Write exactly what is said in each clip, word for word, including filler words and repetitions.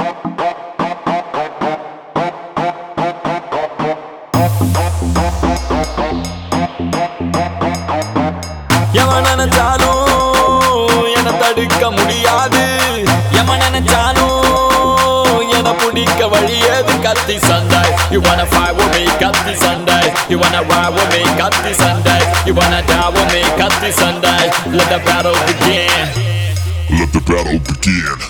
எவன் நினைச்சாலும் என தடுக்க முடியாது. எவன் நினைச்சாலும் என பிடிக்க வழியது கத்தி சண்டை. You wanna fight with me, கத்தி சண்டை. You wanna ride with me, கத்தி சண்டை. You wanna die with me, கத்தி சண்டை. Let the battle begin. Let the battle begin.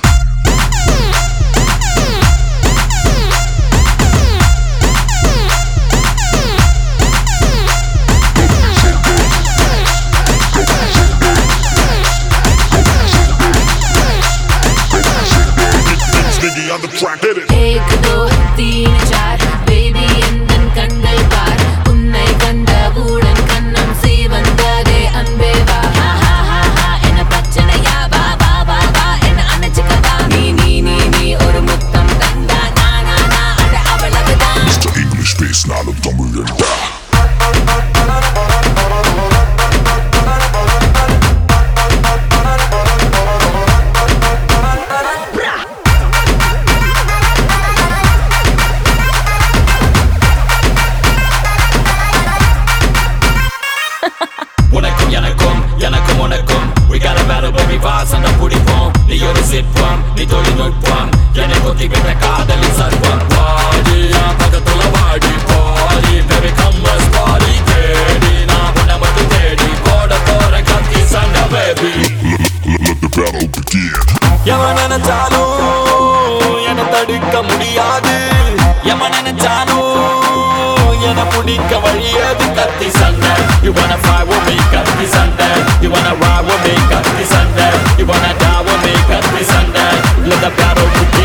On the track, hit it. एक दो तीन चार baby எந்தன் கண்கள் பார் உன்னை கண்டவுடன் கண்ணம் சீவந்ததே அன்பே வா ஹா ஹா ஹா ஹா என்ன பிரச்சனையா வா வா வா வா என்ன அணைச்சுக்கவா நீ நீ நீ நீ ஒரு முத்தம் தந்தா நா நா நா அட அவ்வளவுதான். Mister English பேசினாலும் தமிழன்டா. உனக்கும் எனக்கும் எனக்கும் உனக்கும் we got a battle baby vibes அந்த புடிப்போம். நீ ஒரு சிற்பம் நீ தொழில்நுட்பம் என்னை கொத்தி விட்ட காதலி சர்வம். வாடி என் பக்கத்துல வாடி பாடி baby come let's party கேடி நான் உன்னை மட்டும் தேடி போட போற கத்தி சண்டை baby. Let the battle begin. எவன் நினைச்சாலும் என்னை தடுக்க முடியாது. எவன் நினைச்சாலும் என்னை பிடிக்க வழியது கத்தி சண்டை. You wanna fight with me, கத்தி சண்டை. You wanna ride with me, கத்தி சண்டை. You wanna die with me, கத்தி சண்டை. Let the battle begin.